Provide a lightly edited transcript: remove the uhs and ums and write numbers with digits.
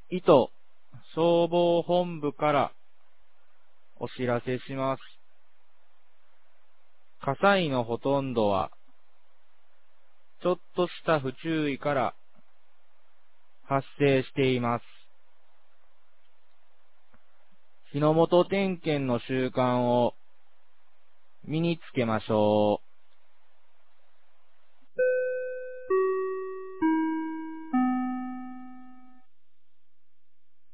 伊都消防本部からお知らせします。火災のほとんどは、ちょっとした不注意から発生しています。火の元点検の習慣を身につけましょう。